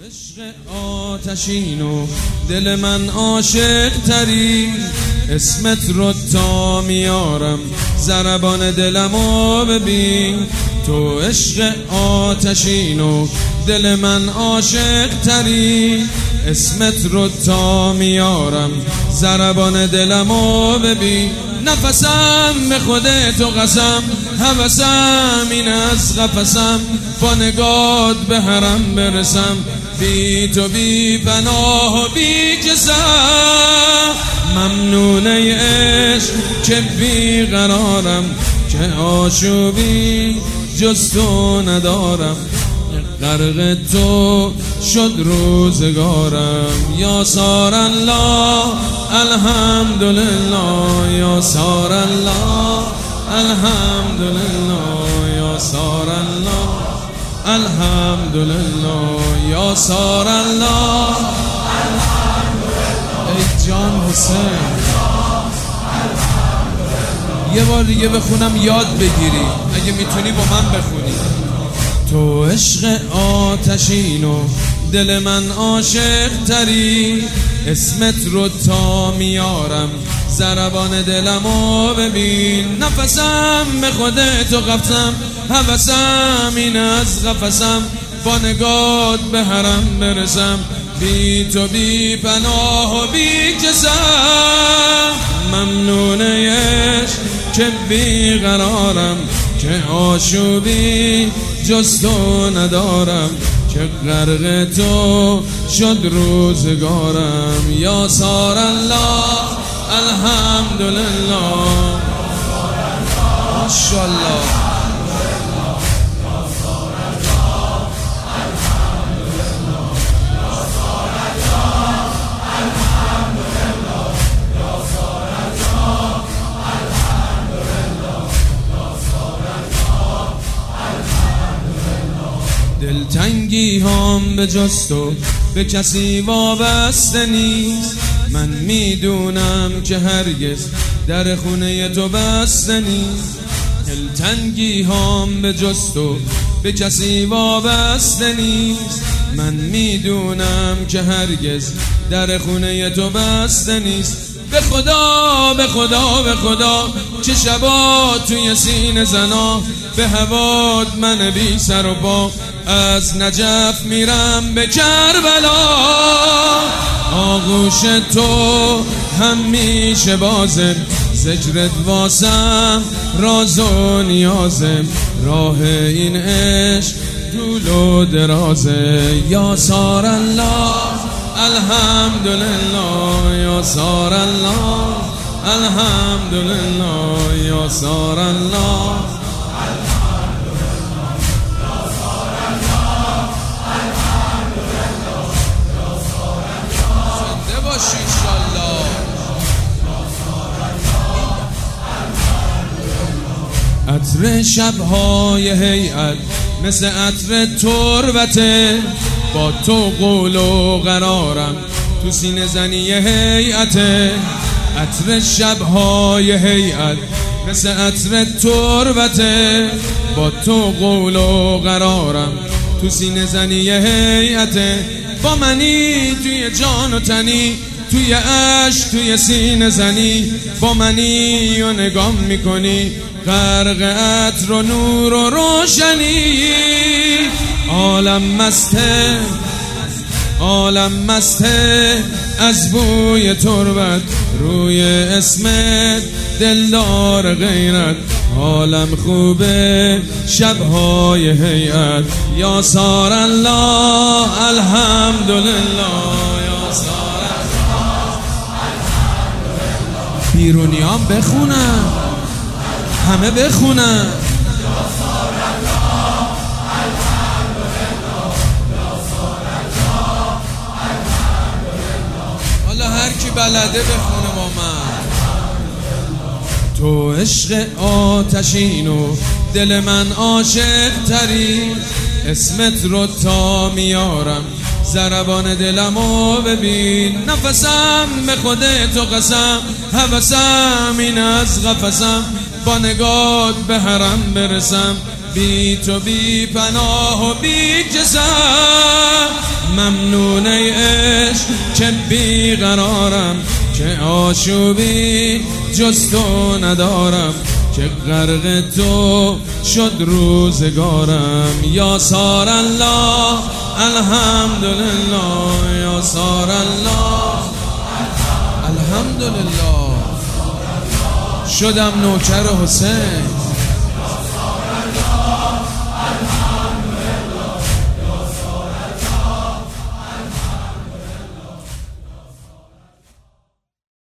عشق آتشین و دل من عاشق تری، اسمت رو تا میارم ضربان دلمو ببین. تو عشق آتشین و دل من عاشق تری، اسمت رو تا میارم ضربان دلمو ببین. نفسم به خودت و قسم، هوسم این از قفسم، با نگات به حرم برسم، بی تو بی پناه و بی کسم. ممنون ای عشق که بی قرارم، که آشوبی جز تو ندارم، غرق تو شد روزگارم. یا سار الله الحمدلله، یا سار الله الحمدلله، یا سار الله الحمدلله، یا سار الله الحمدلله. ای جان حسین یه بار دیگه بخونم یاد بگیری، اگه میتونی با من بخونی. تو عشق آتشین و دل من عاشق تری، اسمت رو تا میارم ضربان دلمو ببین. نفسم به خودت و قفسم، هوسم این از قفسم، با نگات به حرم برسم، بی تو بی پناه و بی کسم. ممنون ای عشق که بی قرارم، که آشوبی جز تو ندارم، که غرق تو شد روزگارم. یا سار الله الحمدلله، ماشاءالله. دلتنگی هم به جز تو به کسی وابسته نیست، من میدونم که هرگز در خونه تو بسته نیست. دلتنگی هم به جز تو به کسی وابسته نیست، من میدونم که هرگز در خونه تو بسته نیست. به خدا به خدا به خدا چه شبا توی سینه زنا، به هوات من بی سر و پا از نجف میرم به کربلا. آغوش تو همیشه بازم، ذکرت واسم راز و نیازم، راه این عشق طول و درازه. یا سار الله الحمدلله، یا سار الله الحمدلله، یا سار الله عطر شبهای هیئت مثل عطر تربته، با تو قول و قرارم تو سینه زنی هیئته. عطر شبهای هیئت مثل عطر تربته، با تو قول و قرارم تو سینه زنی هیئته. با منی توی جان و تنی، توی عشق توی سینه زنی، با منی و نگاه میکنی غرق عطر و نور و روشنی. عالم مسته عالم مسته از بوی تربت، روی اسمت دلدار غیرت، عالم خوبه شبهای هیئت. یا سار الله الحمدلله، یا سار الله الحمدلله. بیرونیان بخونن، همه بخونن. حالا هر کی بلده بخونه با من. تو عشق آتشین و دل من عاشق تری، اسمت رو تا میارم ضربان دلمو ببین. نفسم به خودت و قسم، هوسم این از قفسم، با نگات به حرم برسم، بی تو بی پناه و بی کسم. ممنون ای عشق که بیقرارم، که آشوبی جز تو ندارم، که غرق تو شد روزگارم. یا سار الله الحمدلله، یا سار الله الحمدلله. شدم نوکر حسین،